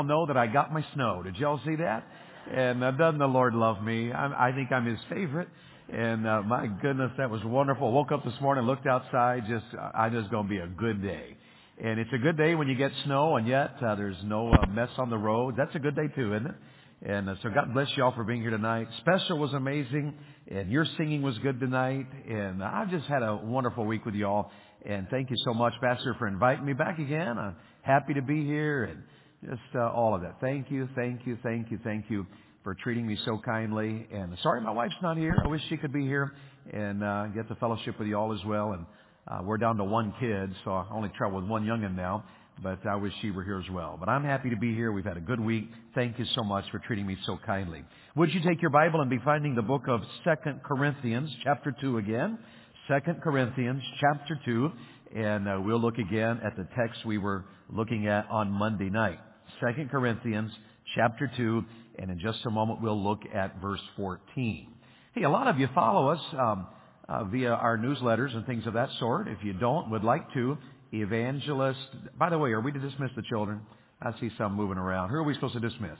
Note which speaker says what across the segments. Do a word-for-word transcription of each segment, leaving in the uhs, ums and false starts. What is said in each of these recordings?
Speaker 1: know that I got my snow. Did y'all see that? And uh, doesn't the Lord love me? I, I think I'm His favorite. And uh, my goodness, that was wonderful. Woke up this morning, looked outside. Just, I just going to be a good day. And it's a good day when you get snow, and yet uh, there's no uh, mess on the road. That's a good day too, isn't it? And uh, so God bless you all for being here tonight. Special was amazing, and your singing was good tonight. And I've just had a wonderful week with you all. And thank you so much, Pastor, for inviting me back again. I'm happy to be here, and just uh, all of that. Thank you, thank you, thank you, thank you for treating me so kindly. And sorry my wife's not here. I wish she could be here and uh, get to fellowship with you all as well. And uh, we're down to one kid, so I only travel with one youngin' now. But I wish she were here as well. But I'm happy to be here. We've had a good week. Thank you so much for treating me so kindly. Would you take your Bible and be finding the book of Second Corinthians, chapter two again? Second Corinthians, chapter two. And uh, we'll look again at the text we were looking at on Monday night. Second Corinthians, chapter two. And in just a moment, we'll look at verse fourteen. Hey, a lot of you follow us um, uh, via our newsletters and things of that sort. If you don't, would like to, Evangelist. By the way, are we to dismiss the children? I see some moving around. Who are we supposed to dismiss?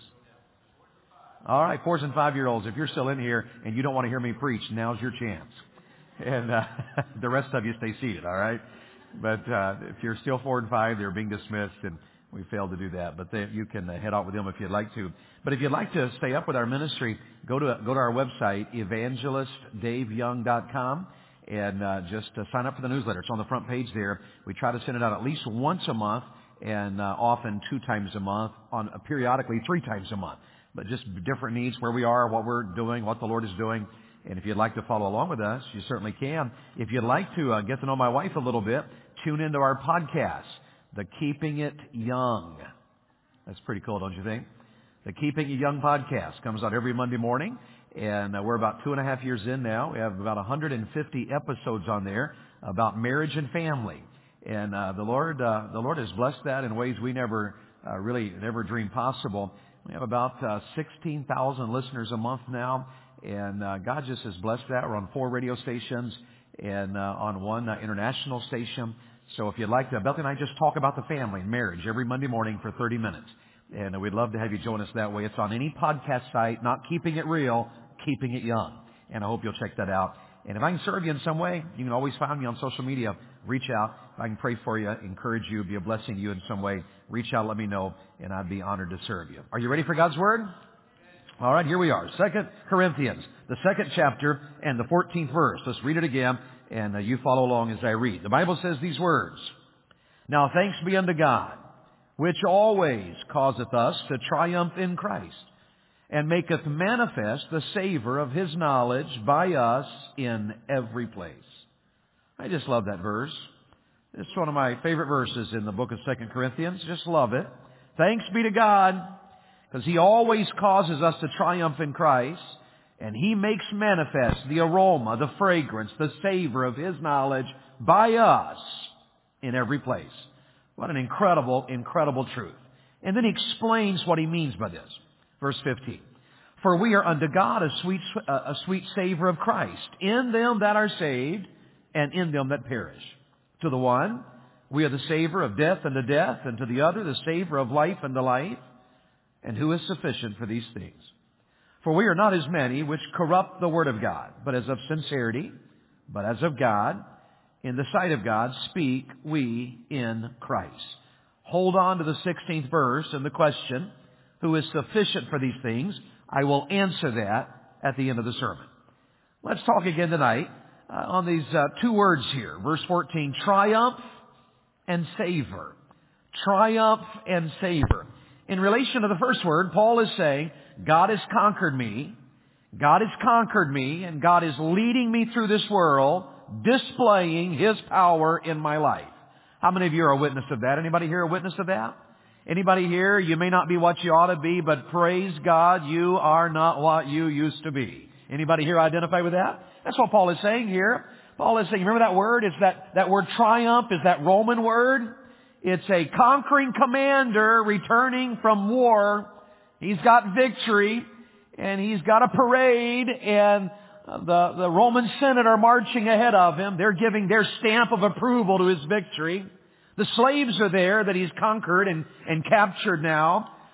Speaker 1: All right, fours and five-year-olds. If you're still in here and you don't want to hear me preach, now's your chance. And uh, the rest of you stay seated, all right? But uh, if you're still four and five, they're being dismissed, and we failed to do that. But they, you can uh, head out with them if you'd like to. But if you'd like to stay up with our ministry, go to go to our website, evangelist dave young dot com. And uh, just uh, sign up for the newsletter. It's on the front page there. We try to send it out at least once a month, and uh, often two times a month, on uh, periodically three times a month. But just different needs, where we are, what we're doing, what the Lord is doing. And if you'd like to follow along with us, you certainly can. If you'd like to uh, get to know my wife a little bit, tune into our podcast, the Keeping It Young. That's pretty cool, don't you think? The Keeping It Young podcast comes out every Monday morning. And uh, we're about two and a half years in now. We have about one hundred fifty episodes on there about marriage and family. And uh, the Lord, uh, the Lord has blessed that in ways we never uh, really never dreamed possible. We have about uh, sixteen thousand listeners a month now, and uh, God just has blessed that. We're on four radio stations and uh, on one uh, international station. So if you'd like to, Beth and I just talk about the family and marriage every Monday morning for thirty minutes. And we'd love to have you join us that way. It's on any podcast site, not Keeping It Real, Keeping It Young. And I hope you'll check that out. And if I can serve you in some way, you can always find me on social media. Reach out. If I can pray for you, encourage you, be a blessing to you in some way, reach out, let me know, and I'd be honored to serve you. Are you ready for God's Word? All right, here we are. Second Corinthians, the second chapter and the fourteenth verse. Let's read it again, and uh, you follow along as I read. The Bible says these words, "Now thanks be unto God, which always causeth us to triumph in Christ, and maketh manifest the savor of His knowledge by us in every place." I just love that verse. It's one of my favorite verses in the book of Second Corinthians. Just love it. Thanks be to God, because He always causes us to triumph in Christ, and He makes manifest the aroma, the fragrance, the savor of His knowledge by us in every place. What an incredible, incredible truth. And then He explains what He means by this. Verse fifteen. "For we are unto God a sweet, a sweet savor of Christ, in them that are saved, and in them that perish. To the one, we are the savor of death unto death, and to the other, the savor of life unto life. And who is sufficient for these things? For we are not as many which corrupt the word of God, but as of sincerity, but as of God, in the sight of God, speak we in Christ." Hold on to the sixteenth verse and the question, who is sufficient for these things? I will answer that at the end of the sermon. Let's talk again tonight uh, on these uh, two words here. Verse fourteen, triumph and savor. Triumph and savor. In relation to the first word, Paul is saying, God has conquered me. God has conquered me, and God is leading me through this world, displaying His power in my life. How many of you are a witness of that? Anybody here a witness of that? Anybody here, you may not be what you ought to be, but praise God, you are not what you used to be. Anybody here identify with that? That's what Paul is saying here. Paul is saying, remember that word? It's that, that word triumph is that Roman word. It's a conquering commander returning from war. He's got victory, and he's got a parade, and the, the Roman Senate are marching ahead of him. They're giving their stamp of approval to his victory. The slaves are there that he's conquered and, and captured now.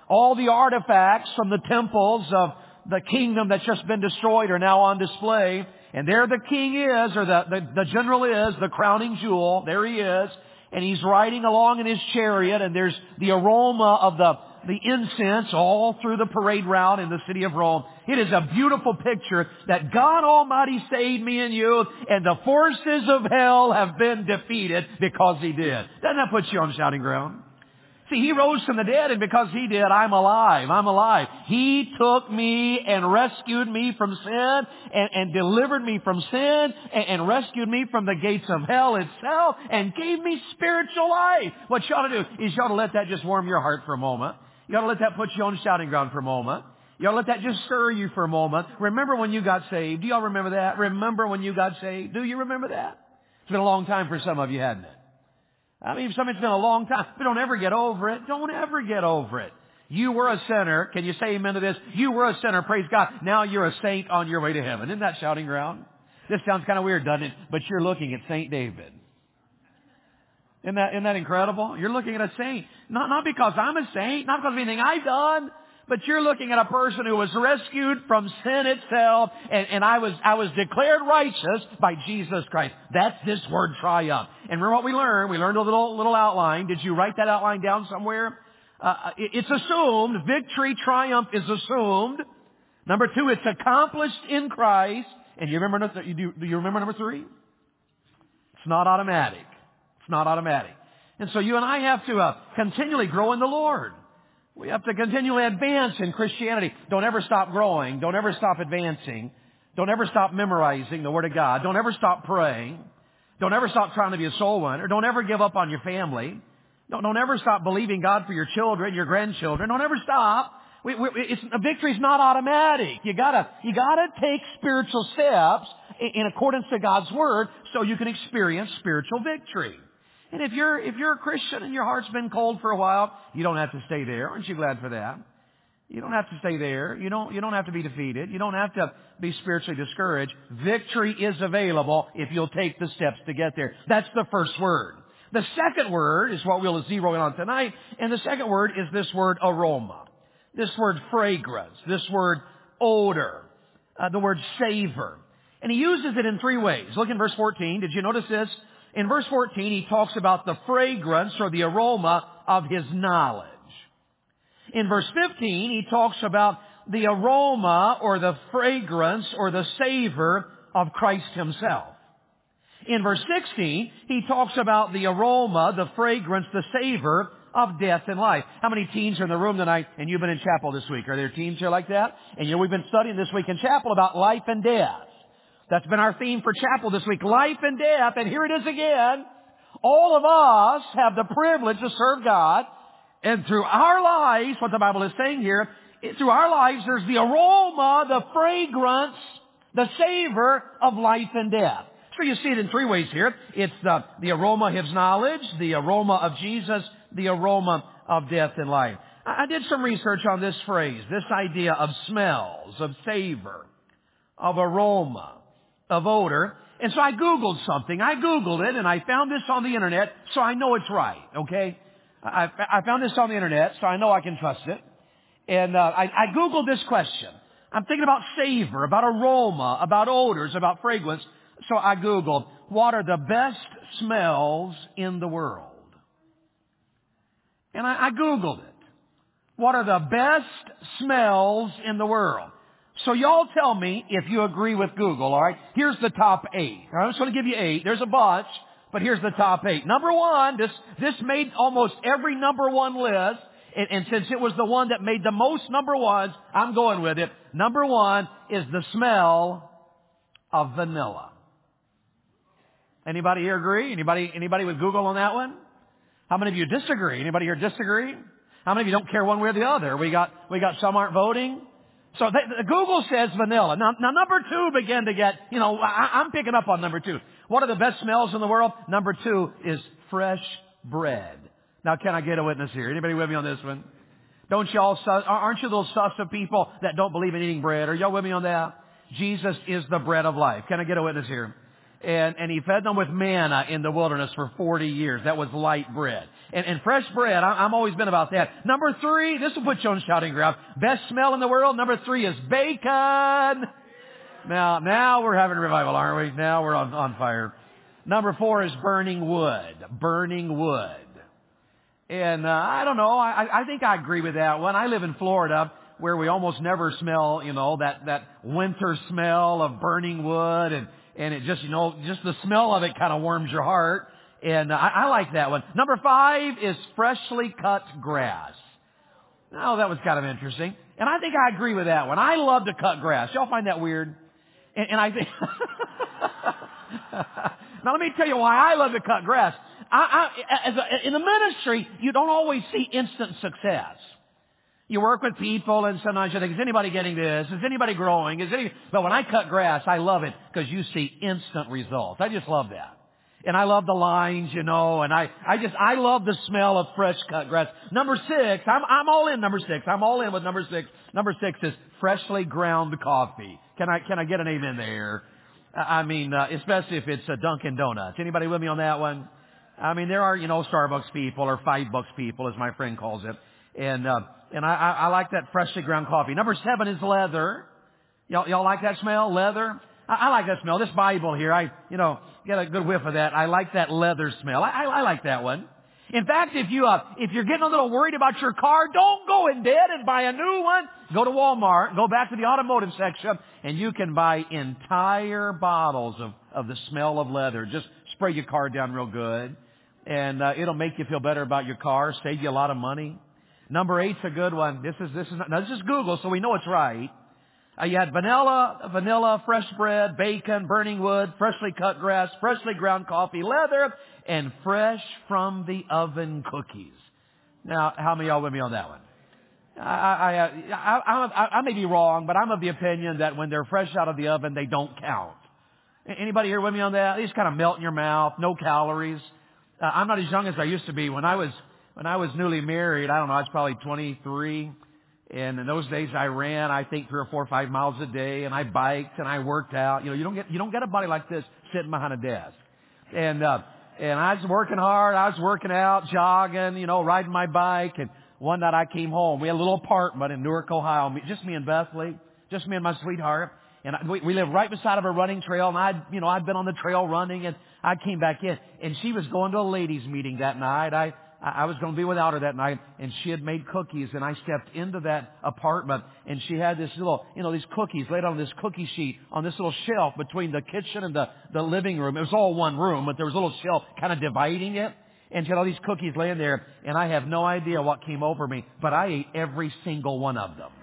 Speaker 1: All the artifacts from the temples of the kingdom that's just been destroyed are now on display. And there the king is, or the, the, the general is, the crowning jewel. There he is. And he's riding along in his chariot, and there's the aroma of the, the incense all through the parade route in the city of Rome. It is a beautiful picture that God Almighty saved me and you, and the forces of hell have been defeated because He did. Doesn't that put you on shouting ground? See, He rose from the dead, and because He did, I'm alive. I'm alive. He took me and rescued me from sin and, and delivered me from sin and, and rescued me from the gates of hell itself and gave me spiritual life. What you ought to do is you ought to let that just warm your heart for a moment. You ought to let that put you on shouting ground for a moment. You ought to let that just stir you for a moment. Remember when you got saved. Do you all remember that? Remember when you got saved. Do you remember that? It's been a long time for some of you, hasn't it? I mean, some it's been a long time, but don't ever get over it. Don't ever get over it. You were a sinner. Can you say amen to this? You were a sinner. Praise God. Now you're a saint on your way to heaven. Isn't that shouting ground? This sounds kind of weird, doesn't it? But you're looking at Saint David. Isn't that, isn't that incredible? You're looking at a saint. Not, not because I'm a saint, not because of anything I've done, but you're looking at a person who was rescued from sin itself, and, and I was I was declared righteous by Jesus Christ. That's this word triumph. And remember what we learned? We learned a little little outline. Did you write that outline down somewhere? Uh, it, it's assumed. Victory, triumph is assumed. Number two, it's accomplished in Christ. And you remember? You do, do you remember number three? It's not automatic. It's not automatic. And so you and I have to uh, continually grow in the Lord. We have to continually advance in Christianity. Don't ever stop growing. Don't ever stop advancing. Don't ever stop memorizing the Word of God. Don't ever stop praying. Don't ever stop trying to be a soul winner. Don't ever give up on your family. Don't, don't ever stop believing God for your children, your grandchildren. Don't ever stop. We, we, it's, victory's not automatic. You gotta, you gotta take spiritual steps in, in accordance to God's Word so you can experience spiritual victory. And if you're, if you're a Christian and your heart's been cold for a while, you don't have to stay there. Aren't you glad for that? You don't have to stay there. You don't, you don't have to be defeated. You don't have to be spiritually discouraged. Victory is available if you'll take the steps to get there. That's the first word. The second word is what we'll zero in on tonight. And the second word is this word aroma. This word fragrance. This word odor. Uh, the word savor. And he uses it in three ways. Look in verse fourteen. Did you notice this? In verse fourteen, he talks about the fragrance or the aroma of His knowledge. In verse fifteen, he talks about the aroma or the fragrance or the savor of Christ Himself. In verse sixteen, he talks about the aroma, the fragrance, the savor of death and life. How many teens are in the room tonight and you've been in chapel this week? Are there teens here like that? And you know, we've been studying this week in chapel about life and death. That's been our theme for chapel this week, life and death. And here it is again. All of us have the privilege to serve God. And through our lives, what the Bible is saying here, through our lives, there's the aroma, the fragrance, the savor of life and death. So you see it in three ways here. It's the, the aroma of His knowledge, the aroma of Jesus, the aroma of death and life. I, I did some research on this phrase, this idea of smells, of savor, of aroma, of odor. And so I Googled something. I Googled it and I found this on the internet, so I know it's right, okay? I, I found this on the internet, so I know I can trust it. And uh, I, I Googled this question. I'm thinking about savor, about aroma, about odors, about fragrance. So I Googled, what are the best smells in the world? And I, I Googled it. What are the best smells in the world? So y'all tell me if you agree with Google, all right? Here's the top eight. I'm just going to give you eight. There's a bunch, but here's the top eight. Number one, this, this made almost every number one list. And, and since it was the one that made the most number ones, I'm going with it. Number one is the smell of vanilla. Anybody here agree? Anybody, anybody with Google on that one? How many of you disagree? Anybody here disagree? How many of you don't care one way or the other? We got, we got some aren't voting. So they, Google says vanilla. Now, now number two began to get, you know, I, I'm picking up on number two. What are the best smells in the world? Number two is fresh bread. Now, can I get a witness here? Anybody with me on this one? Don't y'all, aren't you those sus of people that don't believe in eating bread? Are y'all with me on that? Jesus is the bread of life. Can I get a witness here? And, and He fed them with manna in the wilderness for forty years. That was light bread. And, and fresh bread, I, I'm always been about that. Number three, this will put you on shouting ground. Best smell in the world. Number three is bacon. Now, now we're having revival, aren't we? Now we're on, on fire. Number four is burning wood. Burning wood. And uh, I don't know. I, I think I agree with that one. I live in Florida, where we almost never smell, you know, that that winter smell of burning wood, and and it just, you know, just the smell of it kind of warms your heart. And uh, I, I like that one. Number five is freshly cut grass. Oh, that was kind of interesting. And I think I agree with that one. I love to cut grass. Y'all find that weird? And, and I think. Now let me tell you why I love to cut grass. I, I, as a, in the ministry, you don't always see instant success. You work with people, and sometimes you think, is anybody getting this? Is anybody growing? Is any? But when I cut grass, I love it because you see instant results. I just love that. And I love the lines, you know, and I, I just, I love the smell of fresh cut grass. Number six, I'm, I'm all in number six. I'm all in with number six. Number six is freshly ground coffee. Can I, can I get an amen there? I mean, uh, especially if it's a Dunkin' Donuts. Anybody with me on that one? I mean, there are, you know, Starbucks people or Five Bucks people, as my friend calls it. And, uh, and I, I, I like that freshly ground coffee. Number seven is leather. Y'all, y'all like that smell? Leather? I, I like that smell. This Bible here, I, you know, get a good whiff of that. I like that leather smell. I, I, I like that one. In fact, if you, uh, if you're getting a little worried about your car, don't go in debt and buy a new one. Go to Walmart, go back to the automotive section, and you can buy entire bottles of, of the smell of leather. Just spray your car down real good. And, uh, it'll make you feel better about your car, save you a lot of money. Number eight's a good one. This is, this is, not, now this is Google, so we know it's right. Uh, you had vanilla, vanilla, fresh bread, bacon, burning wood, freshly cut grass, freshly ground coffee, leather, and fresh from the oven cookies. Now, how many of y'all with me on that one? I, I, I, I, I, I may be wrong, but I'm of the opinion that when they're fresh out of the oven, they don't count. Anybody here with me on that? They just kind of melt in your mouth, no calories. Uh, I'm not as young as I used to be. When I was, when I was newly married, I don't know, I was probably twenty-three. And in those days I ran, I think three or four or five miles a day, and I biked and I worked out. You know, you don't get, you don't get a body like this sitting behind a desk. And, uh, and I was working hard. I was working out, jogging, you know, riding my bike. And one night I came home. We had a little apartment in Newark, Ohio. Just me and Bethany. Just me and my sweetheart. And I, we, we lived right beside of a running trail. And I'd, you know, I'd been on the trail running, and I came back in. And she was going to a ladies' meeting that night. I, I was going to be without her that night, and she had made cookies, and I stepped into that apartment, and she had this little, you know, these cookies laid on this cookie sheet on this little shelf between the kitchen and the, the living room. It was all one room, but there was a little shelf kind of dividing it, and she had all these cookies laying there, and I have no idea what came over me, but I ate every single one of them.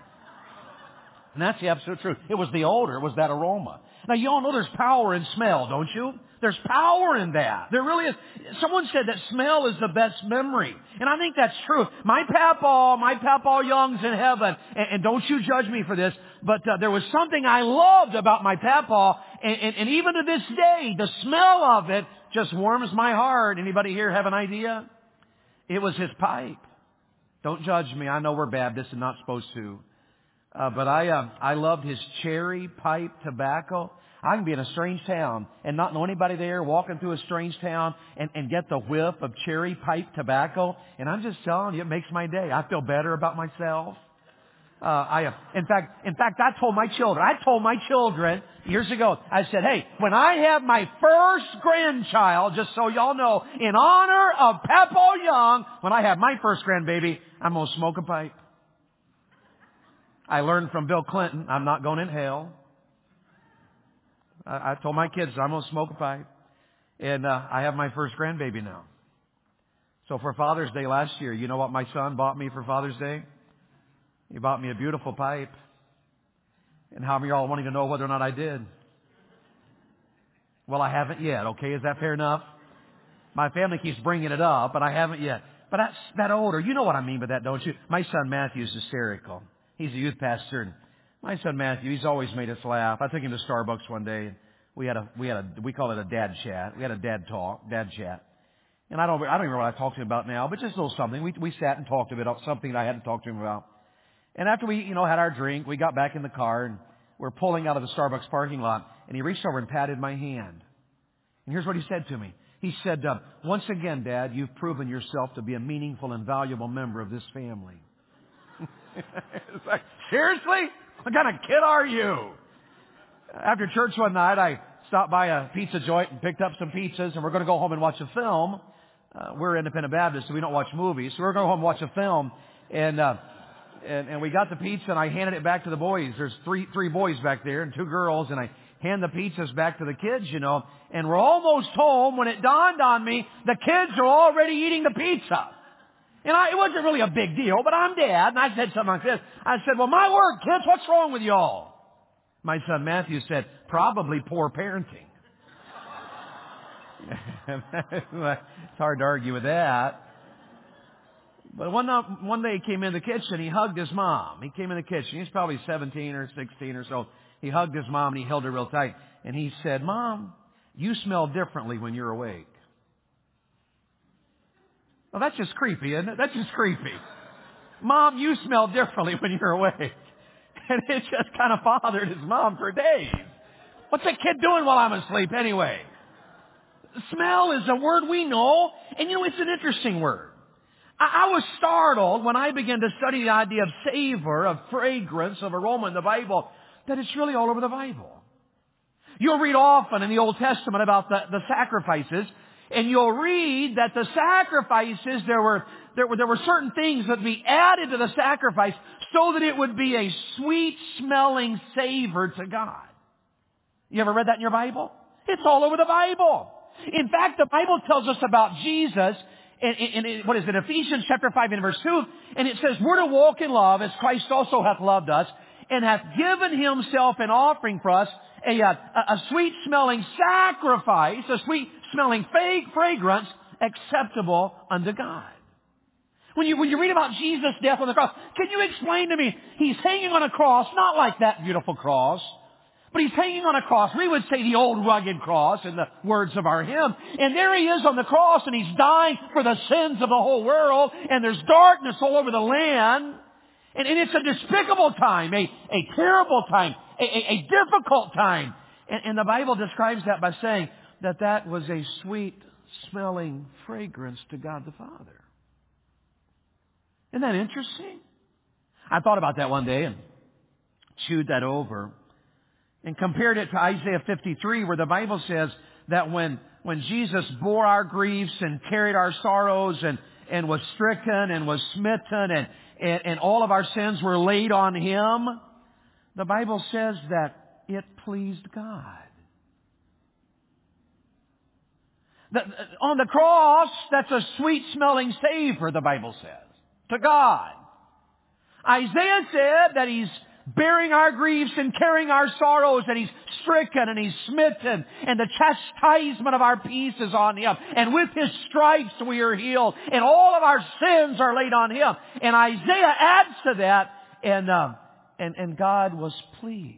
Speaker 1: And that's the absolute truth. It was the odor. It was that aroma. Now, you all know there's power in smell, don't you? There's power in that. There really is. Someone said that smell is the best memory. And I think that's true. My papaw, my papaw Young's in heaven. And, and don't you judge me for this, but uh, there was something I loved about my papaw. And, and, and even to this day, the smell of it just warms my heart. Anybody here have an idea? It was his pipe. Don't judge me. I know we're Baptists and not supposed to. Uh, but I, uh, I loved his cherry pipe tobacco. I can be in a strange town and not know anybody there, walking through a strange town and, and get the whiff of cherry pipe tobacco. And I'm just telling you, it makes my day. I feel better about myself. Uh, I, uh, in fact, in fact, I told my children, I told my children years ago, I said, hey, when I have my first grandchild, just so y'all know, in honor of Papaw Young, when I have my first grandbaby, I'm going to smoke a pipe. I learned from Bill Clinton, I'm not going in hell. I, I told my kids, I'm going to smoke a pipe. And uh, I have my first grandbaby now. So for Father's Day last year, you know what my son bought me for Father's Day? He bought me a beautiful pipe. And how many of y'all wanting to know whether or not I did? Well, I haven't yet, okay? Is that fair enough? My family keeps bringing it up, but I haven't yet. But that's that odor. You know what I mean by that, don't you? My son Matthew's hysterical. He's a youth pastor, and my son Matthew, he's always made us laugh. I took him to Starbucks one day, and we had a, we had a, we call it a dad chat. We had a dad talk, dad chat. And I don't, I don't even remember what I talked to him about now, but just a little something. We, we sat and talked a bit about something that I hadn't talked to him about. And after we, you know, had our drink, we got back in the car, and we're pulling out of the Starbucks parking lot, and he reached over and patted my hand. And here's what he said to me. He said, uh, once again, Dad, you've proven yourself to be a meaningful and valuable member of this family. It's like, seriously? What kind of kid are you? After church one night, I stopped by a pizza joint and picked up some pizzas, and we're going to go home and watch a film. Uh, we're independent Baptists, so we don't watch movies. So we're going to go home and watch a film. And, uh, and, and we got the pizza, and I handed it back to the boys. There's three, three boys back there and two girls, and I hand the pizzas back to the kids, you know. And we're almost home when it dawned on me, the kids are already eating the pizza. And I, it wasn't really a big deal, but I'm Dad, and I said something like this. I said, well, my word, kids, what's wrong with y'all? My son Matthew said, probably poor parenting. It's hard to argue with that. But one, one day he came in the kitchen, he hugged his mom. He came in the kitchen. He's probably seventeen or sixteen or so. He hugged his mom and he held her real tight. And he said, Mom, you smell differently when you're awake. Well, that's just creepy, isn't it? That's just creepy. Mom, you smell differently when you're awake. And it just kind of bothered his mom for days. What's that kid doing while I'm asleep anyway? Smell is a word we know, and you know, it's an interesting word. I, I was startled when I began to study the idea of savor, of fragrance, of aroma in the Bible, that it's really all over the Bible. You'll read often in the Old Testament about the, the sacrifices, and you'll read that the sacrifices, there were, there were, there were certain things that would be added to the sacrifice so that it would be a sweet-smelling savor to God. You ever read that in your Bible? It's all over the Bible. In fact, the Bible tells us about Jesus, in, in, in what is it, Ephesians chapter five and verse two, and it says, we're to walk in love as Christ also hath loved us, and hath given himself an offering for us, a, a, a sweet-smelling sacrifice, a sweet-smelling fragrance, acceptable unto God. When you, when you read about Jesus' death on the cross, can you explain to me, he's hanging on a cross, not like that beautiful cross, but he's hanging on a cross. We would say the old rugged cross in the words of our hymn. And there he is on the cross, and he's dying for the sins of the whole world, and there's darkness all over the land. And, and it's a despicable time, a, a terrible time, a, a, a difficult time. And, and the Bible describes that by saying that that was a sweet-smelling fragrance to God the Father. Isn't that interesting? I thought about that one day and chewed that over and compared it to Isaiah fifty-three, where the Bible says that when, when Jesus bore our griefs and carried our sorrows and, and was stricken and was smitten and, and, and all of our sins were laid on Him, the Bible says that it pleased God. The, on the cross, that's a sweet-smelling savor, the Bible says, to God. Isaiah said that He's bearing our griefs and carrying our sorrows, and He's stricken and He's smitten, and the chastisement of our peace is on Him, and with His stripes we are healed, and all of our sins are laid on Him. And Isaiah adds to that, and uh, and and God was pleased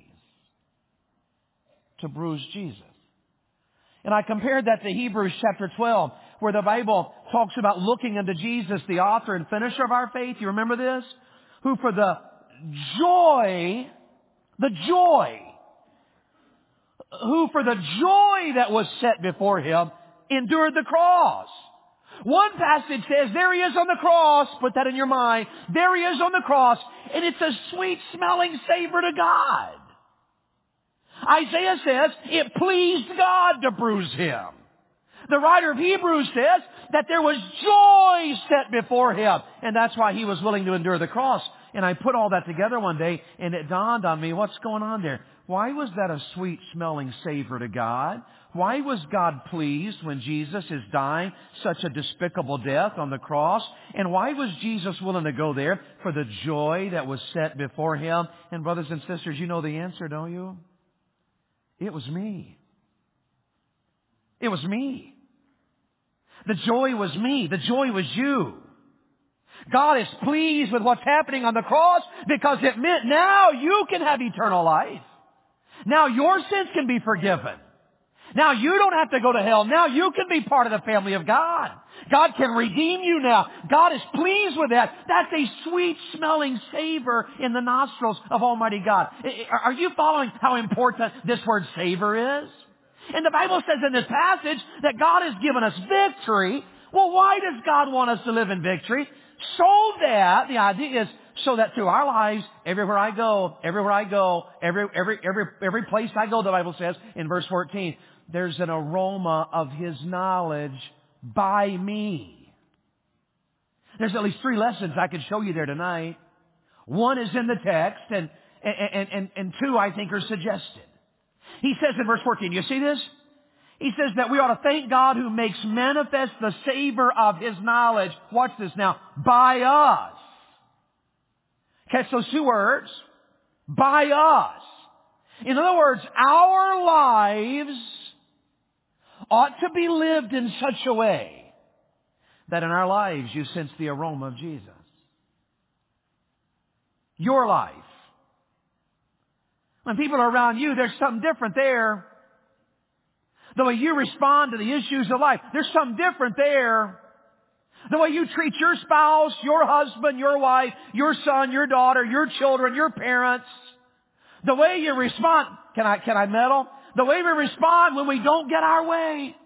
Speaker 1: to bruise Jesus. And I compared that to Hebrews chapter twelve, where the Bible talks about looking unto Jesus, the author and finisher of our faith. You remember this? Who for the joy, the joy, who for the joy that was set before Him endured the cross. One passage says, there He is on the cross, put that in your mind, there He is on the cross, and it's a sweet smelling savor to God. Isaiah says, it pleased God to bruise Him. The writer of Hebrews says that there was joy set before Him, and that's why He was willing to endure the cross. And I put all that together one day, and it dawned on me, what's going on there? Why was that a sweet-smelling savor to God? Why was God pleased when Jesus is dying such a despicable death on the cross? And why was Jesus willing to go there for the joy that was set before Him? And brothers and sisters, you know the answer, don't you? It was me. It was me. The joy was me. The joy was you. God is pleased with what's happening on the cross because it meant now you can have eternal life. Now your sins can be forgiven. Now you don't have to go to hell. Now you can be part of the family of God. God can redeem you now. God is pleased with that. That's a sweet smelling savor in the nostrils of Almighty God. Are you following how important this word savor is? And the Bible says in this passage that God has given us victory. Well, why does God want us to live in victory? So that, the idea is, so that through our lives, everywhere I go, everywhere I go, every, every, every, every place I go, the Bible says in verse fourteen, there's an aroma of His knowledge by me. There's at least three lessons I could show you there tonight. One is in the text, and, and, and, and two, I think, are suggested. He says in verse fourteen, you see this? He says that we ought to thank God who makes manifest the savor of His knowledge. Watch this now. By us. Catch those two words. By us. In other words, our lives ought to be lived in such a way that in our lives you sense the aroma of Jesus. Your life. When people are around you, there's something different there. The way you respond to the issues of life, there's something different there. The way you treat your spouse, your husband, your wife, your son, your daughter, your children, your parents. The way you respond, can I, can I meddle? The way we respond when we don't get our way.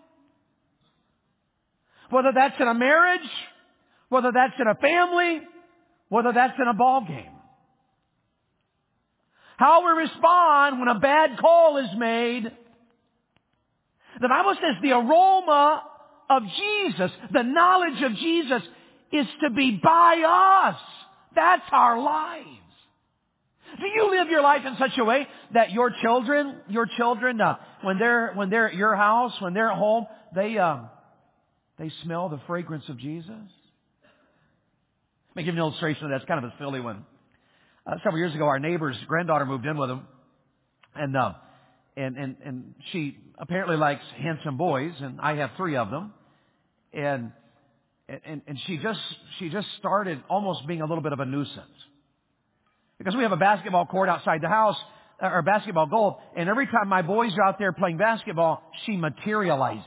Speaker 1: Whether that's in a marriage, whether that's in a family, whether that's in a ball game. How we respond when a bad call is made. The Bible says the aroma of Jesus, the knowledge of Jesus, is to be by us. That's our lives. Do you live your life in such a way that your children, your children, uh, when they're when they're at your house, when they're at home, they um, they smell the fragrance of Jesus? Let me give you an illustration of that. It's kind of a silly one. Uh, several years ago, our neighbor's granddaughter moved in with him, and uh, and and and she apparently likes handsome boys, and I have three of them, and and and she just she just started almost being a little bit of a nuisance. Because we have a basketball court outside the house, or a basketball goal, and every time my boys are out there playing basketball, she materializes.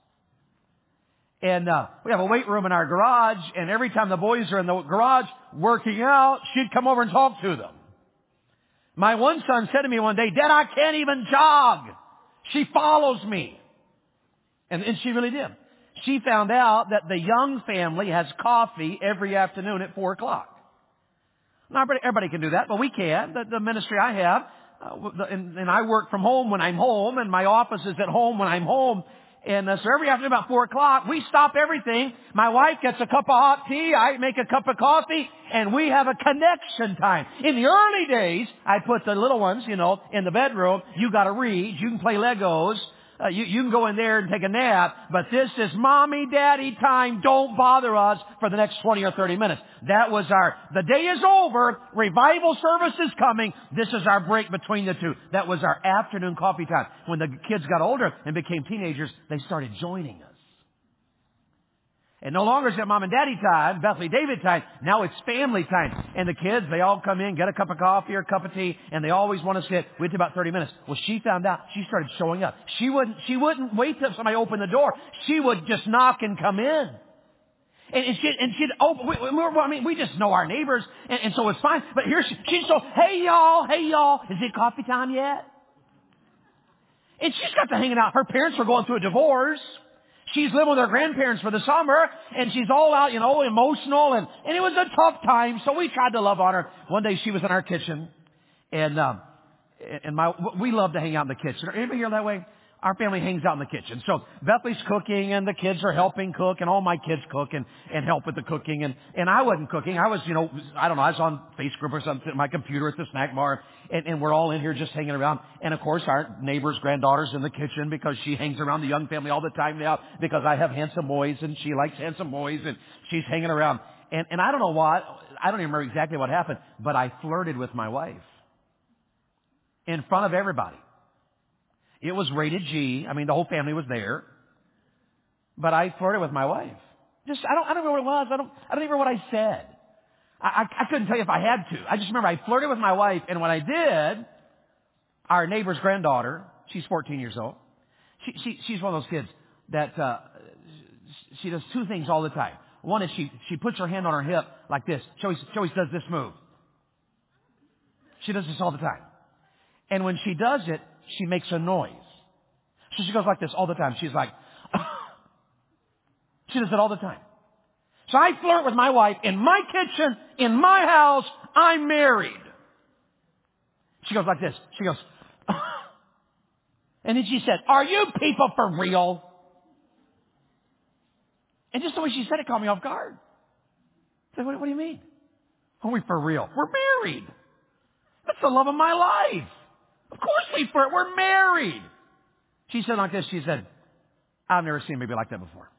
Speaker 1: And uh, we have a weight room in our garage, and every time the boys are in the garage working out, she'd come over and talk to them. My one son said to me one day, "Dad, I can't even jog. She follows me." And, and she really did. She found out that the Young family has coffee every afternoon at four o'clock. Now, everybody, everybody can do that, but we can. The, the ministry I have, uh, the, and, and I work from home when I'm home, and my office is at home when I'm home. And uh, so every afternoon about four o'clock, we stop everything. My wife gets a cup of hot tea. I make a cup of coffee, and we have a connection time. In the early days, I put the little ones, you know, in the bedroom. You got to read. You can play Legos. Uh, you, you can go in there and take a nap, but this is mommy, daddy time. Don't bother us for the next twenty or thirty minutes. That was our, the day is over. Revival service is coming. This is our break between the two. That was our afternoon coffee time. When the kids got older and became teenagers, they started joining us. And no longer is it mom and daddy time, Bethany David time. Now it's family time. And the kids, they all come in, get a cup of coffee or a cup of tea, and they always want to sit. Wait about thirty minutes. Well, she found out. She started showing up. She wouldn't, she wouldn't wait till somebody opened the door. She would just knock and come in. And, and she, and she'd open, we, we, I mean, we just know our neighbors, and, and so it's fine. But here she, she's so, hey y'all, hey y'all, is it coffee time yet? And she's got to hanging out. Her parents were going through a divorce. She's living with her grandparents for the summer, and she's all out, you know, emotional, and, and it was a tough time, so we tried to love on her. One day she was in our kitchen, and um, and my we love to hang out in the kitchen. Anybody here that way? Our family hangs out in the kitchen. So Bethley's cooking, and the kids are helping cook, and all my kids cook and, and help with the cooking. And, and I wasn't cooking. I was, you know, I don't know, I was on Facebook or something, my computer at the snack bar, and, and we're all in here just hanging around. And of course, our neighbor's granddaughter's in the kitchen because she hangs around the Young family all the time now because I have handsome boys, and she likes handsome boys, and she's hanging around. And, and I don't know what, I don't even remember exactly what happened, but I flirted with my wife in front of everybody. It was rated G. I mean, the whole family was there. But I flirted with my wife. Just, I don't, I don't know what it was. I don't, I don't even remember what I said. I, I, I couldn't tell you if I had to. I just remember I flirted with my wife, and when I did, our neighbor's granddaughter, she's fourteen years old. She, she, she's one of those kids that, uh, she does two things all the time. One is she, she puts her hand on her hip like this. She always, she always does this move. She does this all the time. And when she does it, she makes a noise. So she goes like this all the time. She's like, she does it all the time. So I flirt with my wife in my kitchen, in my house. I'm married. She goes like this. She goes, and then she said, are you people for real? And just the way she said it caught me off guard. I said, what, what do you mean? Are we for real? We're married. That's the love of my life. Of course we flirt. We're married. She said like this. She said, I've never seen a baby like that before.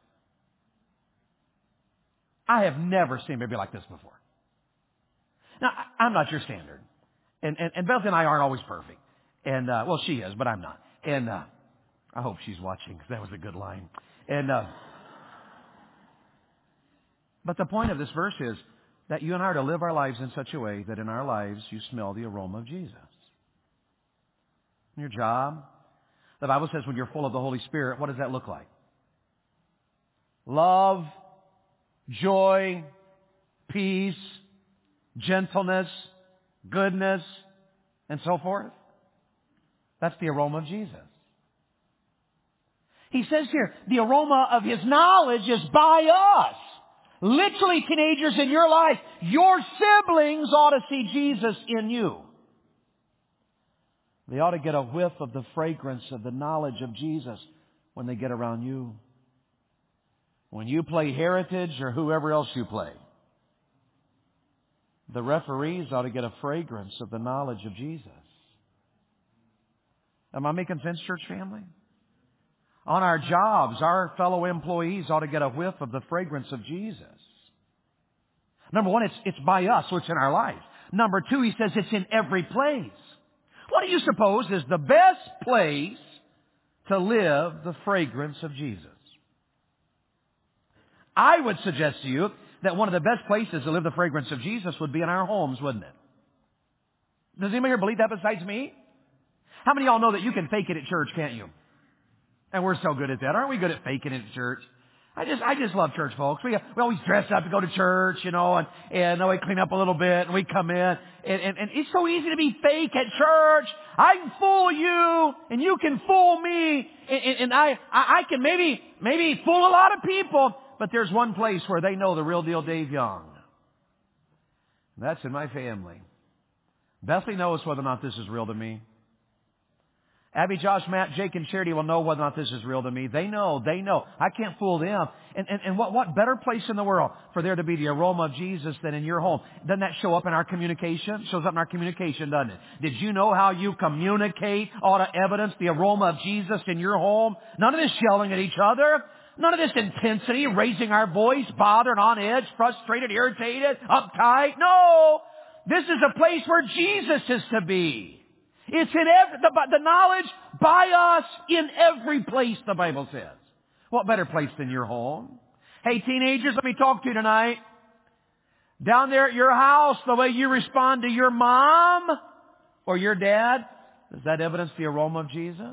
Speaker 1: I have never seen a baby like this before. Now, I, I'm not your standard. And, and, and Beth and I aren't always perfect. And, uh, well, she is, but I'm not. And, uh, I hope she's watching because that was a good line. And, uh, but the point of this verse is that you and I are to live our lives in such a way that in our lives you smell the aroma of Jesus. In your job, the Bible says when you're full of the Holy Spirit, what does that look like? Love, joy, peace, gentleness, goodness, and so forth. That's the aroma of Jesus. He says here, the aroma of His knowledge is by us. Literally, teenagers in your life, your siblings ought to see Jesus in you. They ought to get a whiff of the fragrance of the knowledge of Jesus when they get around you. When you play Heritage or whoever else you play, the referees ought to get a fragrance of the knowledge of Jesus. Am I making sense, church family? On our jobs, our fellow employees ought to get a whiff of the fragrance of Jesus. Number one, it's, it's by us, so it's in our lives. Number two, he says it's in every place. What do you suppose is the best place to live the fragrance of Jesus? I would suggest to you that one of the best places to live the fragrance of Jesus would be in our homes, wouldn't it? Does anybody here believe that besides me? How many of y'all know that you can fake it at church, can't you? And we're so good at that. Aren't we good at faking it at church? I just, I just love church folks. We, we always dress up to go to church, you know, and, and we clean up a little bit and we come in. And, and, and it's so easy to be fake at church. I can fool you and you can fool me. And, and, and I, I, I can maybe, maybe fool a lot of people. But there's one place where they know the real deal Dave Young. And that's in my family. Bethany knows whether or not this is real to me. Abby, Josh, Matt, Jake, and Charity will know whether or not this is real to me. They know. They know. I can't fool them. And, and, and what, what better place in the world for there to be the aroma of Jesus than in your home? Doesn't that show up in our communication? Shows up in our communication, doesn't it? Did you know how you communicate ought to evidence the aroma of Jesus in your home? None of this yelling at each other. None of this intensity, raising our voice, bothered, on edge, frustrated, irritated, uptight. No! This is a place where Jesus is to be. It's in every, the, the knowledge by us in every place, the Bible says. What better place than your home? Hey, teenagers, let me talk to you tonight. Down there at your house, the way you respond to your mom or your dad, does that evidence the aroma of Jesus?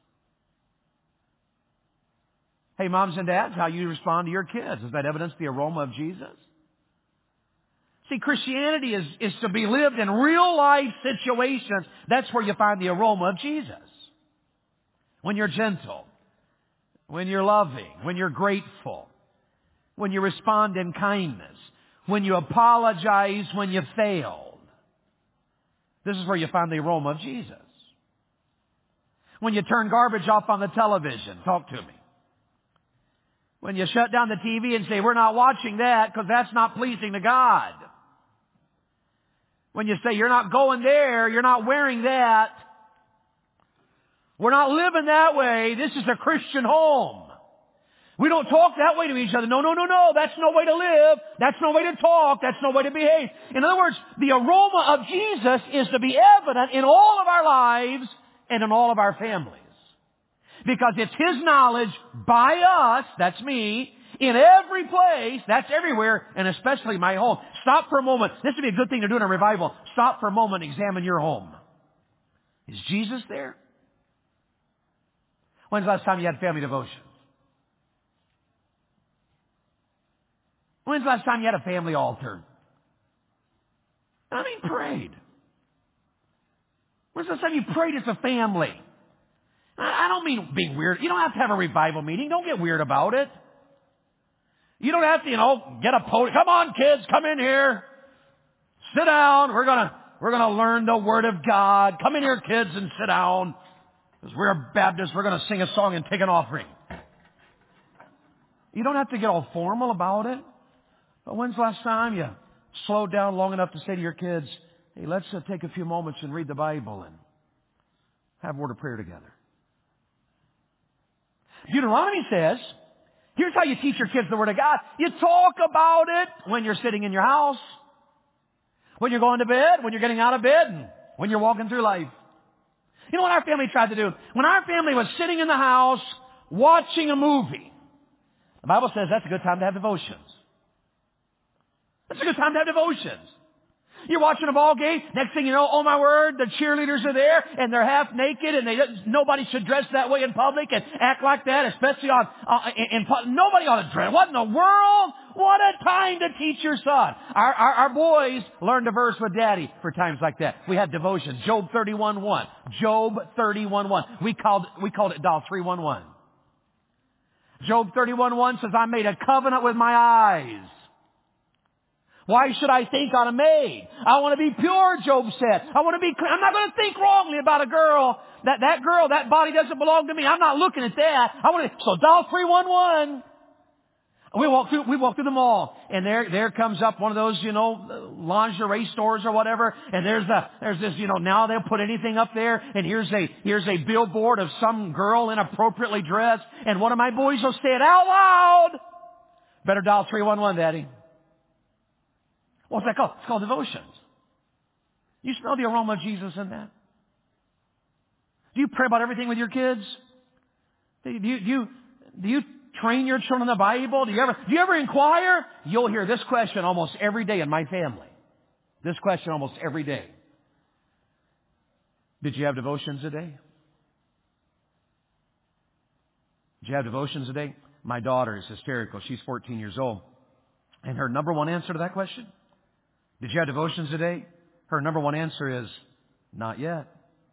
Speaker 1: Hey, moms and dads, how you respond to your kids, does that evidence the aroma of Jesus? See, Christianity is, is to be lived in real life situations. That's where you find the aroma of Jesus. When you're gentle, when you're loving, when you're grateful, when you respond in kindness, when you apologize when you failed. This is where you find the aroma of Jesus. When you turn garbage off on the television, talk to me. When you shut down the T V and say, we're not watching that because that's not pleasing to God. When you say, you're not going there, you're not wearing that. We're not living that way. This is a Christian home. We don't talk that way to each other. No, no, no, no. That's no way to live. That's no way to talk. That's no way to behave. In other words, the aroma of Jesus is to be evident in all of our lives and in all of our families. Because it's His knowledge by us, that's me, in every place, that's everywhere, and especially my home. Stop for a moment. This would be a good thing to do in a revival. Stop for a moment and examine your home. Is Jesus there? When's the last time you had family devotion? When's the last time you had a family altar? I mean, prayed. When's the last time you prayed as a family? I don't mean being weird. You don't have to have a revival meeting. Don't get weird about it. You don't have to, you know, get a podium. Come on, kids, come in here. Sit down. We're gonna, we're gonna learn the Word of God. Come in here, kids, and sit down. Because we're Baptists, we're gonna sing a song and take an offering. You don't have to get all formal about it. But when's the last time you slowed down long enough to say to your kids, hey, let's uh, take a few moments and read the Bible and have a word of prayer together? Deuteronomy says, here's how you teach your kids the Word of God. You talk about it when you're sitting in your house, when you're going to bed, when you're getting out of bed, and when you're walking through life. You know what our family tried to do? When our family was sitting in the house watching a movie, the Bible says that's a good time to have devotions. That's a good time to have devotions. You're watching a ball game. Next thing you know, oh my word, the cheerleaders are there and they're half naked, and they nobody should dress that way in public and act like that, especially on uh, in, in nobody ought to dress. What in the world? What a time to teach your son. Our, our our boys learned a verse with Daddy for times like that. We had devotions. Job thirty-one one. Job thirty-one one. We called we called it Doll three one one. Job thirty-one one says, I made a covenant with my eyes. Why should I think on a maid? I want to be pure, Job said. I want to be, I'm not going to think wrongly about a girl. That, that girl, that body doesn't belong to me. I'm not looking at that. I want to, so dial three one one. We walk through, we walk through the mall, and there, there comes up one of those, you know, lingerie stores or whatever, and there's a, there's this, you know, now they'll put anything up there, and here's a, here's a billboard of some girl inappropriately dressed, and one of my boys will say it out loud. Better dial three one one, Daddy. What's that called? It's called devotions. You smell the aroma of Jesus in that? Do you pray about everything with your kids? Do you, do you, do you train your children in the Bible? Do you ever, do you ever inquire? You'll hear this question almost every day in my family. This question almost every day. Did you have devotions today? Did you have devotions today? My daughter is hysterical. She's fourteen years old. And her number one answer to that question, did you have devotions today? Her number one answer is, not yet.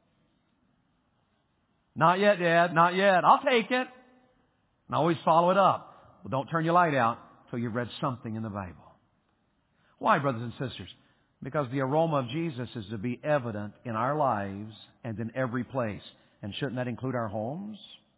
Speaker 1: Not yet, Dad. Not yet. I'll take it. And I always follow it up. Well, don't turn your light out until you've read something in the Bible. Why, brothers and sisters? Because the aroma of Jesus is to be evident in our lives and in every place. And shouldn't that include our homes?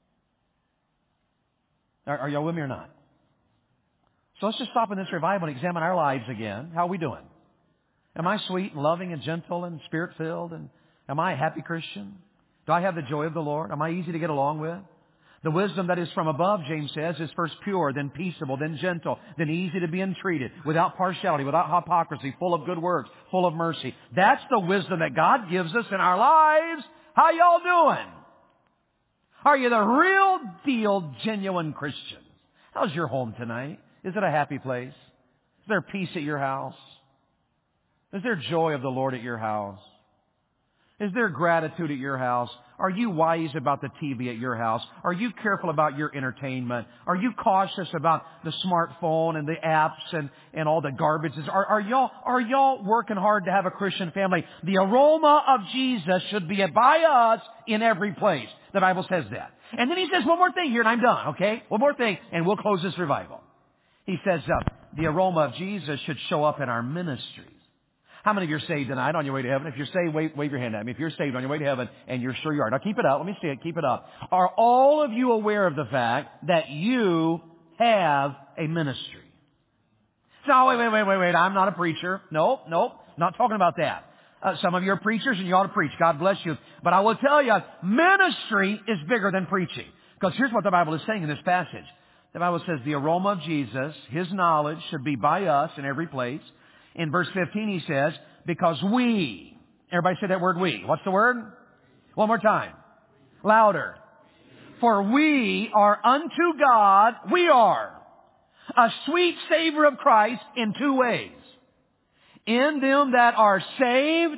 Speaker 1: Are, are y'all with me or not? So let's just stop in this revival and examine our lives again. How are we doing? Am I sweet and loving and gentle and spirit-filled? And am I a happy Christian? Do I have the joy of the Lord? Am I easy to get along with? The wisdom that is from above, James says, is first pure, then peaceable, then gentle, then easy to be entreated, without partiality, without hypocrisy, full of good works, full of mercy. That's the wisdom that God gives us in our lives. How y'all doing? Are you the real deal, genuine Christians? How's your home tonight? Is it a happy place? Is there peace at your house? Is there joy of the Lord at your house? Is there gratitude at your house? Are you wise about the T V at your house? Are you careful about your entertainment? Are you cautious about the smartphone and the apps and, and all the garbages? Are, are y'all, are y'all working hard to have a Christian family? The aroma of Jesus should be by us in every place. The Bible says that. And then he says one more thing here and I'm done, okay? One more thing and we'll close this revival. He says uh, the aroma of Jesus should show up in our ministries. How many of you are saved tonight on your way to heaven? If you're saved, wave, wave your hand at me. If you're saved on your way to heaven, and you're sure you are. Now keep it up. Let me see it. Keep it up. Are all of you aware of the fact that you have a ministry? No, wait, wait, wait, wait, wait. I'm not a preacher. No, no. Not talking about that. Uh, some of you are preachers and you ought to preach. God bless you. But I will tell you, ministry is bigger than preaching. Because here's what the Bible is saying in this passage. The Bible says the aroma of Jesus, His knowledge, should be by us in every place. In verse fifteen, he says, because we, everybody say that word we. What's the word? One more time. Louder. For we are unto God, we are a sweet savor of Christ in two ways. In them that are saved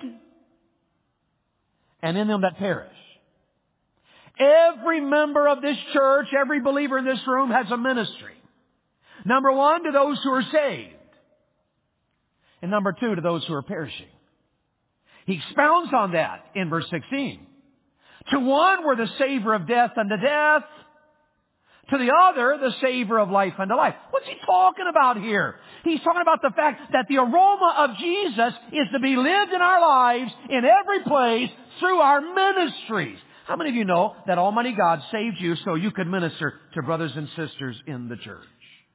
Speaker 1: and in them that perish. Every member of this church, every believer in this room has a ministry. Number one, to those who are saved. And number two, to those who are perishing. He expounds on that in verse sixteen. To one we're the savor of death unto death. To the other, the savor of life unto life. What's he talking about here? He's talking about the fact that the aroma of Jesus is to be lived in our lives in every place through our ministries. How many of you know that Almighty God saved you so you could minister to brothers and sisters in the church?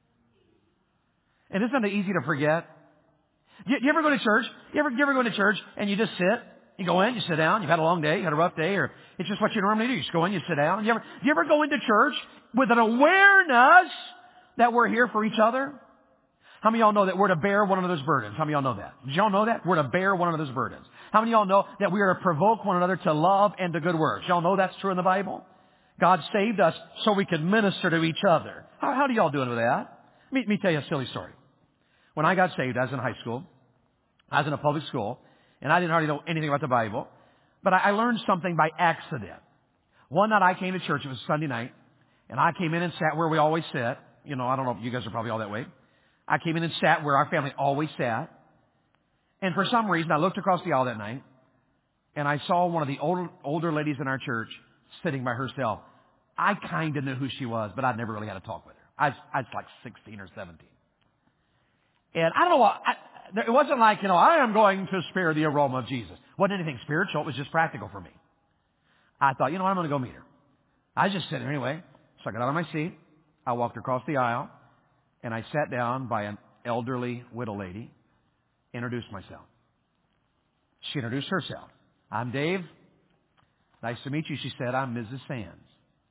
Speaker 1: And isn't it easy to forget? Do you ever go to church? You ever, you ever go to church and you just sit? You go in, you sit down, you've had a long day, you had a rough day, or it's just what you normally do. You just go in, you sit down. You ever, you ever go into church with an awareness that we're here for each other? How many of y'all know that we're to bear one another's burdens? How many of y'all know that? Did y'all know that? We're to bear one another's burdens. How many of y'all know that we are to provoke one another to love and to good works? Y'all know that's true in the Bible? God saved us so we could minister to each other. How, how do y'all doing with that? Let me, let me tell you a silly story. When I got saved, I was in high school. I was in a public school. And I didn't hardly know anything about the Bible. But I, I learned something by accident. One night I came to church. It was Sunday night. And I came in and sat where we always sit. You know, I don't know if you guys are probably all that way. I came in and sat where our family always sat. And for some reason, I looked across the aisle that night. And I saw one of the older, older ladies in our church sitting by herself. I kind of knew who she was, but I'd never really had a talk with her. I was, I was like sixteen or seventeen. And I don't know what... I, It wasn't like, you know, I am going to spare the aroma of Jesus. It wasn't anything spiritual. It was just practical for me. I thought, you know what, I'm going to go meet her. I was just sitting there anyway. So I got out of my seat. I walked across the aisle. And I sat down by an elderly widow lady. Introduced myself. She introduced herself. I'm Dave. Nice to meet you. She said, I'm Missus Sands.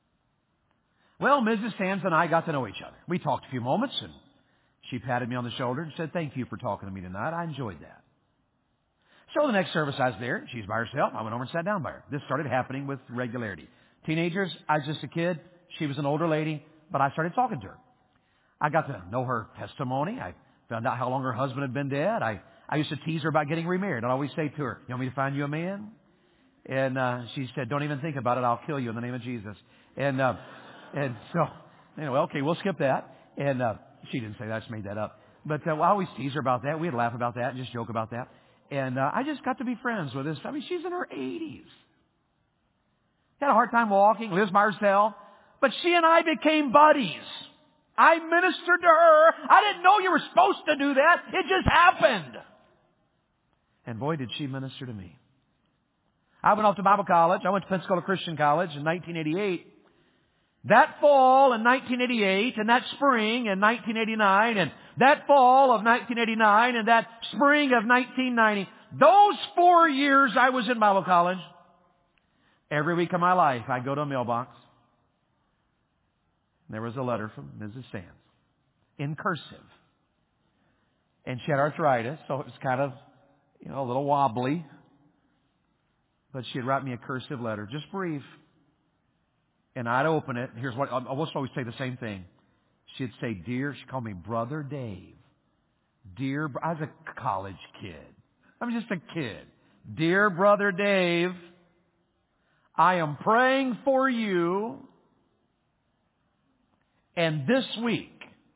Speaker 1: Well, Missus Sands and I got to know each other. We talked a few moments and she patted me on the shoulder and said, thank you for talking to me tonight. I enjoyed that. So the next service I was there. She's by herself. I went over and sat down by her. This started happening with regularity. Teenagers, I was just a kid. She was an older lady, but I started talking to her. I got to know her testimony. I found out how long her husband had been dead. I, I used to tease her about getting remarried. I'd always say to her, you want me to find you a man? And uh, she said, don't even think about it. I'll kill you in the name of Jesus. And uh, and so, anyway, okay, we'll skip that. And uh, she didn't say that. I just made that up. But uh, I always tease her about that. We'd laugh about that and just joke about that. And uh, I just got to be friends with this. I mean, she's in her eighties. Had a hard time walking, lives by herself. But she and I became buddies. I ministered to her. I didn't know you were supposed to do that. It just happened. And boy, did she minister to me. I went off to Bible college. I went to Pensacola Christian College in nineteen eighty-eight. That fall in nineteen eighty-eight, and that spring in nineteen eighty-nine, and that fall of nineteen eighty-nine, and that spring of nineteen ninety, those four years I was in Bible college, every week of my life I'd go to a mailbox. And there was a letter from Missus Sands in cursive. And she had arthritis, so it was kind of, you know, a little wobbly. But she'd write me a cursive letter, just brief. And I'd open it. Here's what, I almost always say the same thing. She'd say, dear, she called me Brother Dave. Dear, I was a college kid. I was just a kid. Dear Brother Dave, I am praying for you. And this week,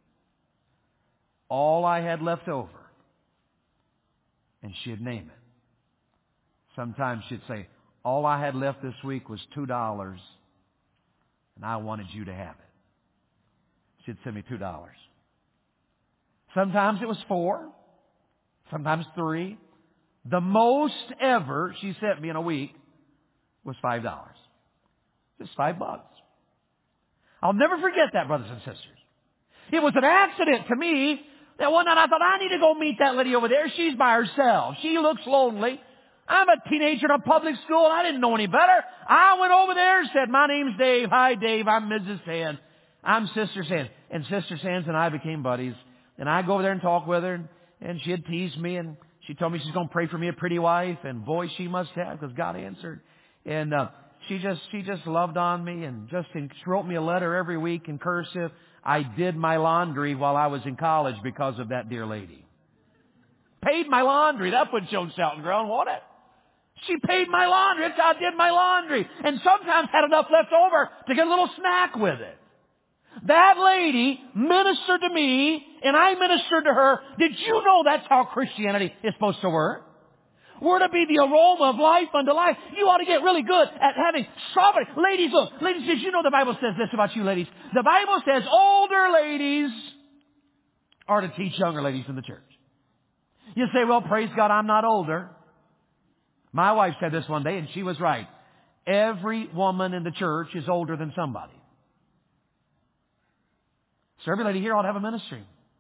Speaker 1: all I had left over, and she'd name it. Sometimes she'd say, all I had left this week was two dollars. And I wanted you to have it. She'd send me two dollars. Sometimes it was four. Sometimes three. The most ever she sent me in a week was five dollars. Just five bucks. I'll never forget that, brothers and sisters. It was an accident to me that one night I thought, I need to go meet that lady over there. She's by herself. She looks lonely. I'm a teenager in a public school, and I didn't know any better. I went over there and said, my name's Dave. Hi, Dave. I'm Missus Sands. I'm Sister Sands. And Sister Sands and I became buddies. And I'd go over there and talk with her, and, and she'd tease me, and she told me she's going to pray for me, a pretty wife. And boy, she must have, because God answered. And uh, she just she just loved on me, and just in, she wrote me a letter every week in cursive. I did my laundry while I was in college because of that dear lady. Paid my laundry. That would show shouting ground, wouldn't it? She paid my laundry. That's how I did my laundry. And sometimes had enough left over to get a little snack with it. That lady ministered to me, and I ministered to her. Did you know that's how Christianity is supposed to work? We're to be the aroma of life unto life. You ought to get really good at having strawberry. Ladies, look, ladies, did you know the Bible says this about you ladies? The Bible says older ladies are to teach younger ladies in the church. You say, well, praise God, I'm not older. My wife said this one day, and she was right. Every woman in the church is older than somebody. So every lady here ought to have a ministry.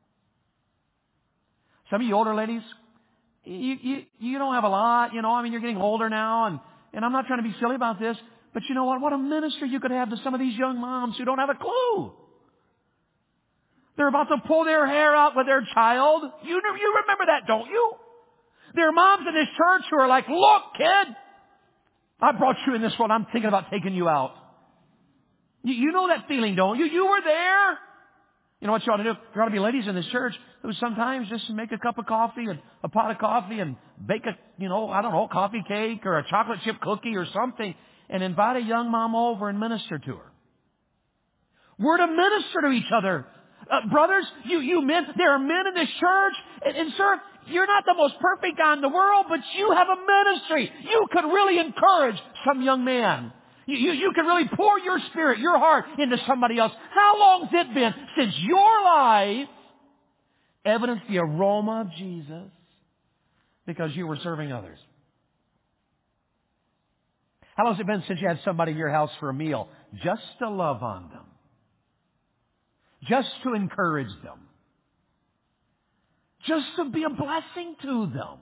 Speaker 1: Some of you older ladies, you, you, you don't have a lot, you know, I mean, you're getting older now, and, and I'm not trying to be silly about this, but you know what? What a ministry you could have to some of these young moms who don't have a clue. They're about to pull their hair out with their child. You, you remember that, don't you? There are moms in this church who are like, look, kid, I brought you in this world. I'm thinking about taking you out. You, you know that feeling, don't you? You were there. You know what you ought to do? There ought to be ladies in this church who sometimes just make a cup of coffee and a pot of coffee and bake a, you know, I don't know, coffee cake or a chocolate chip cookie or something and invite a young mom over and minister to her. We're to minister to each other. Uh, brothers, you, you men, there are men in this church, and, and sir, you're not the most perfect guy in the world, but you have a ministry. You could really encourage some young man. You, you, you can really pour your spirit, your heart into somebody else. How long's it been since your life evidenced the aroma of Jesus because you were serving others? How long has it been since you had somebody in your house for a meal just to love on them? Just to encourage them? Just to be a blessing to them?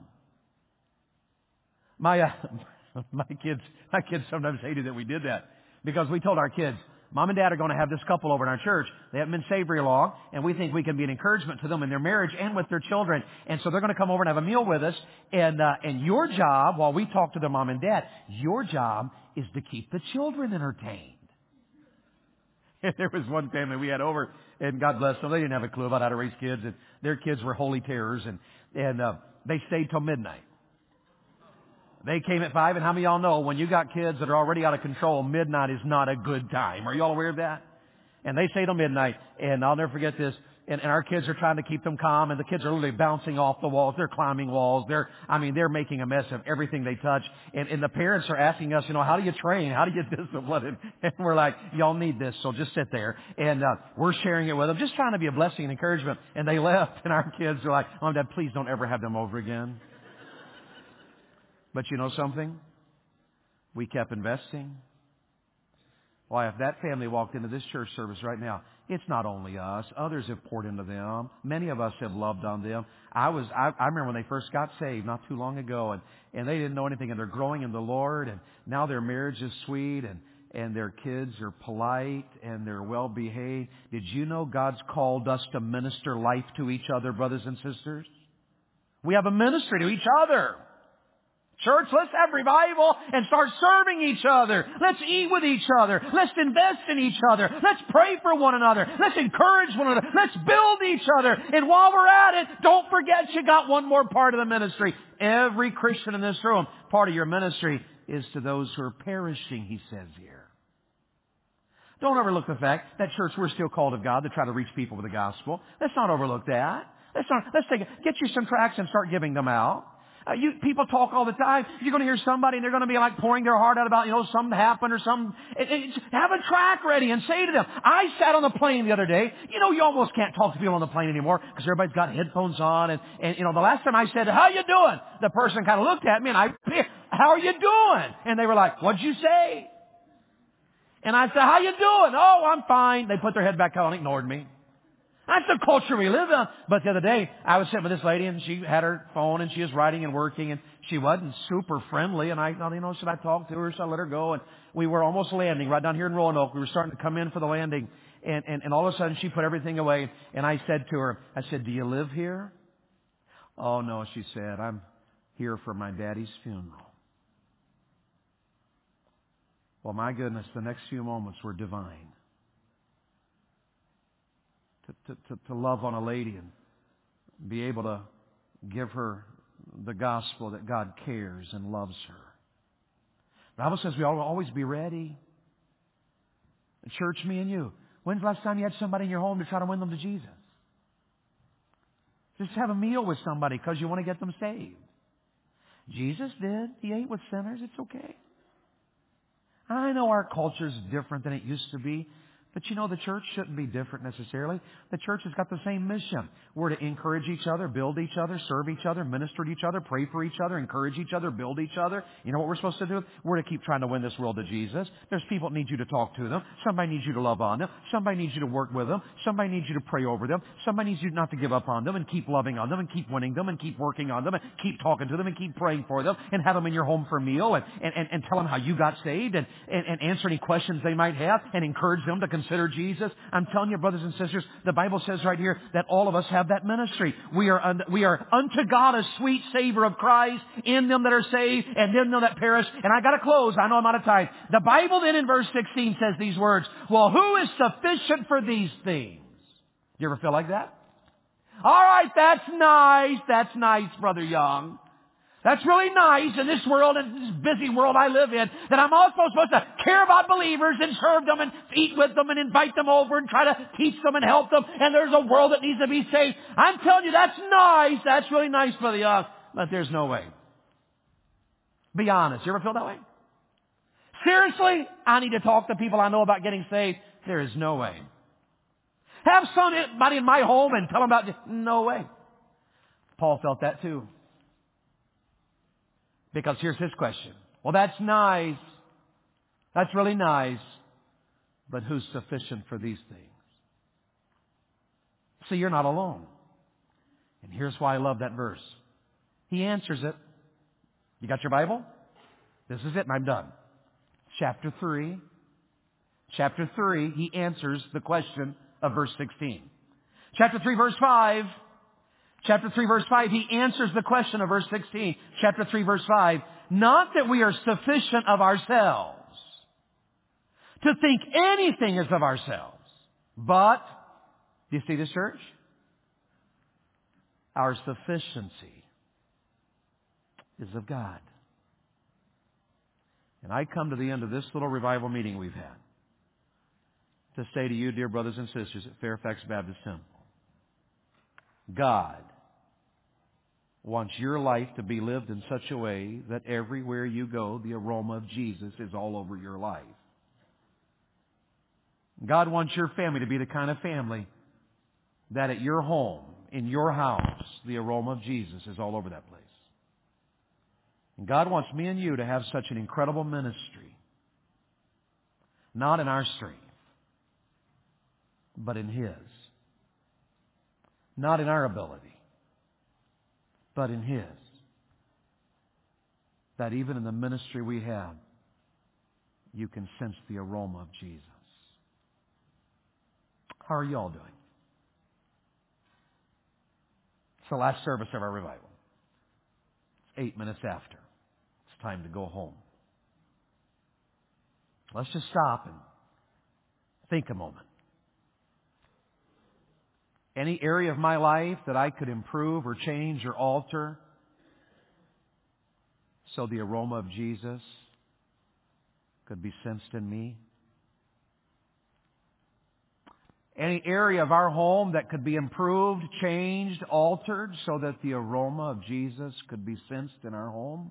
Speaker 1: My, uh, my kids, my kids sometimes hated that we did that because we told our kids, Mom and Dad are going to have this couple over in our church. They haven't been saved very long, and we think we can be an encouragement to them in their marriage and with their children. And so they're going to come over and have a meal with us. And uh, and your job, while we talk to their mom and dad, your job is to keep the children entertained. And there was one family we had over, and God bless them, they didn't have a clue about how to raise kids, and their kids were holy terrors, and and uh, they stayed till midnight. They came at five, and how many of y'all know when you got kids that are already out of control, midnight is not a good time? Are you all aware of that? And they stayed till midnight, and I'll never forget this. And, and our kids are trying to keep them calm, and the kids are literally bouncing off the walls. They're climbing walls. They're, I mean, they're making a mess of everything they touch. And, and the parents are asking us, you know, how do you train? How do you discipline? And, and we're like, y'all need this, so just sit there. And uh, we're sharing it with them, just trying to be a blessing and encouragement. And they left, and our kids are like, Mom, Dad, please don't ever have them over again. But you know something? We kept investing. Why, if that family walked into this church service right now, it's not only us. Others have poured into them. Many of us have loved on them. I was, I, I remember when they first got saved not too long ago, and, and they didn't know anything, and they're growing in the Lord, and now their marriage is sweet, and, and their kids are polite, and they're well behaved. Did you know God's called us to minister life to each other, brothers and sisters? We have a ministry to each other. Church, let's have revival and start serving each other. Let's eat with each other. Let's invest in each other. Let's pray for one another. Let's encourage one another. Let's build each other. And while we're at it, don't forget you got one more part of the ministry. Every Christian in this room, part of your ministry is to those who are perishing, he says here. Don't overlook the fact that, church, we're still called of God to try to reach people with the gospel. Let's not overlook that. Let's not, let's take it. Get you some tracts and start giving them out. Uh, you, people talk all the time. You're going to hear somebody and they're going to be like pouring their heart out about, you know, something happened or something. It, it, have a track ready and say to them, I sat on the plane the other day. You know, you almost can't talk to people on the plane anymore because everybody's got headphones on. And, and, you know, the last time I said, how you doing? The person kind of looked at me and I, how are you doing? And they were like, what'd you say? And I said, how you doing? Oh, I'm fine. They put their head back on and ignored me. That's the culture we live in. But the other day, I was sitting with this lady, and she had her phone, and she was writing and working, and she wasn't super friendly. And I thought, you know, should I talk to her? Should I let her go? And we were almost landing right down here in Roanoke. We were starting to come in for the landing. And, and, and all of a sudden, she put everything away. And I said to her, I said, do you live here? Oh, no, she said, I'm here for my daddy's funeral. Well, my goodness, the next few moments were divine. To, to, to love on a lady and be able to give her the gospel that God cares and loves her. The Bible says we ought to always be ready. Church, me and you. When's the last time you had somebody in your home to try to win them to Jesus? Just have a meal with somebody because you want to get them saved. Jesus did. He ate with sinners. It's okay. I know our culture is different than it used to be. But you know, the church shouldn't be different necessarily. The church has got the same mission. We're to encourage each other, build each other, serve each other, minister to each other, pray for each other, encourage each other, build each other. You know what we're supposed to do? We're to keep trying to win this world to Jesus. There's people that need you to talk to them. Somebody needs you to love on them. Somebody needs you to work with them. Somebody needs you to pray over them. Somebody needs you not to give up on them and keep loving on them and keep winning them and keep working on them and keep talking to them and keep praying for them and have them in your home for a meal and, and, and, and tell them how you got saved and, and, and answer any questions they might have and encourage them to consider Jesus. I'm telling you, brothers and sisters, the Bible says right here that all of us have that ministry. We are un- we are unto God a sweet savor of Christ in them that are saved and in them that perish. And I got to close. I know I'm out of time. The Bible then in verse sixteen says these words, well, who is sufficient for these things? Do you ever feel like that? All right, that's nice. That's nice, Brother Young. That's really nice in this world, in this busy world I live in, that I'm also supposed to care about believers and serve them and eat with them and invite them over and try to teach them and help them. And there's a world that needs to be saved. I'm telling you, that's nice. That's really nice, Brother Young. But there's no way. Be honest. You ever feel that way? Seriously? I need to talk to people I know about getting saved. There is no way. Have somebody in my home and tell them about this. No way. Paul felt that too. Because here's his question. Well, that's nice. That's really nice. But who's sufficient for these things? See, you're not alone. And here's why I love that verse. He answers it. You got your Bible? This is it, and I'm done. Chapter three. Chapter three, he answers the question of verse sixteen. Chapter three, verse five. Chapter three, verse five, he answers the question of verse sixteen. Chapter three, verse five, not that we are sufficient of ourselves to think anything is of ourselves, but, do you see this, church? Our sufficiency is of God. And I come to the end of this little revival meeting we've had to say to you, dear brothers and sisters at Fairfax Baptist Temple, God wants your life to be lived in such a way that everywhere you go, the aroma of Jesus is all over your life. God wants your family to be the kind of family that at your home, in your house, the aroma of Jesus is all over that place. And God wants me and you to have such an incredible ministry, not in our strength, but in His. Not in our ability, but in His. That even in the ministry we have, you can sense the aroma of Jesus. How are you all doing? It's the last service of our revival. It's eight minutes after. It's time to go home. Let's just stop and think a moment. Any area of my life that I could improve or change or alter so the aroma of Jesus could be sensed in me? Any area of our home that could be improved, changed, altered so that the aroma of Jesus could be sensed in our home?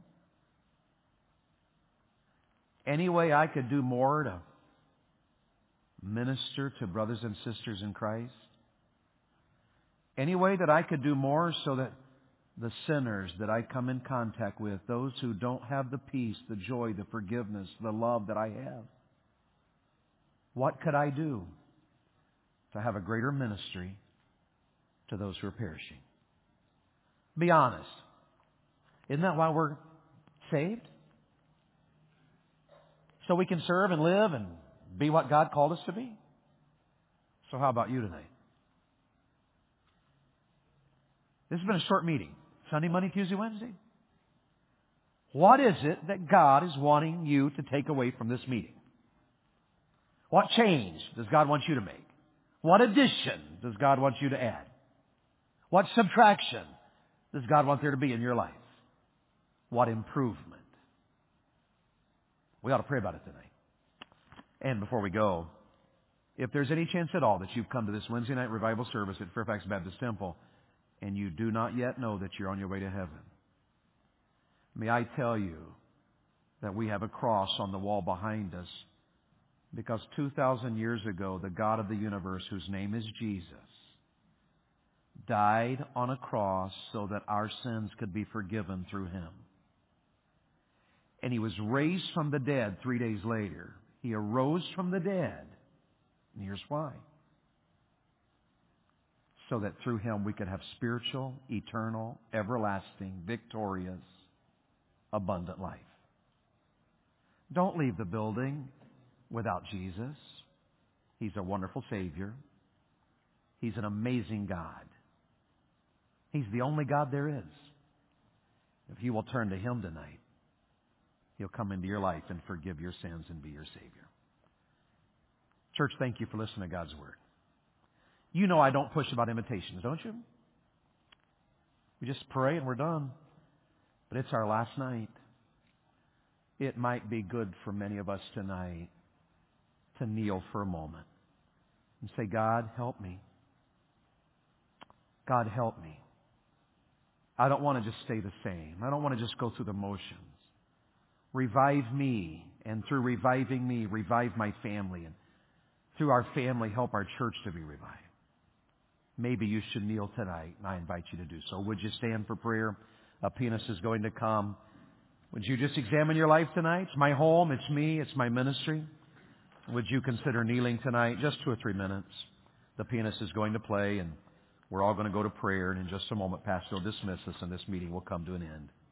Speaker 1: Any way I could do more to minister to brothers and sisters in Christ? Any way that I could do more so that the sinners that I come in contact with, those who don't have the peace, the joy, the forgiveness, the love that I have, what could I do to have a greater ministry to those who are perishing? Be honest. Isn't that why we're saved? So we can serve and live and be what God called us to be? So how about you tonight? This has been a short meeting. Sunday, Monday, Tuesday, Wednesday. What is it that God is wanting you to take away from this meeting? What change does God want you to make? What addition does God want you to add? What subtraction does God want there to be in your life? What improvement? We ought to pray about it tonight. And before we go, if there's any chance at all that you've come to this Wednesday night revival service at Fairfax Baptist Temple and you do not yet know that you're on your way to heaven, May I tell you that we have a cross on the wall behind us because two thousand years ago, the God of the universe, whose name is Jesus, died on a cross so that our sins could be forgiven through Him. And He was raised from the dead three days later. He arose from the dead. And here's why. So that through Him we could have spiritual, eternal, everlasting, victorious, abundant life. Don't leave the building without Jesus. He's a wonderful Savior. He's an amazing God. He's the only God there is. If you will turn to Him tonight, He'll come into your life and forgive your sins and be your Savior. Church, thank you for listening to God's Word. You know I don't push about invitations, don't you? We just pray and we're done. But it's our last night. It might be good for many of us tonight to kneel for a moment and say, God, help me. God, help me. I don't want to just stay the same. I don't want to just go through the motions. Revive me, and through reviving me, revive my family, and through our family, help our church to be revived. Maybe you should kneel tonight, and I invite you to do so. Would you stand for prayer? A pianist is going to come. Would you just examine your life tonight? It's my home, it's me, it's my ministry. Would you consider kneeling tonight? Just two or three minutes. The pianist is going to play, and we're all going to go to prayer, and in just a moment, Pastor will dismiss us, and this meeting will come to an end.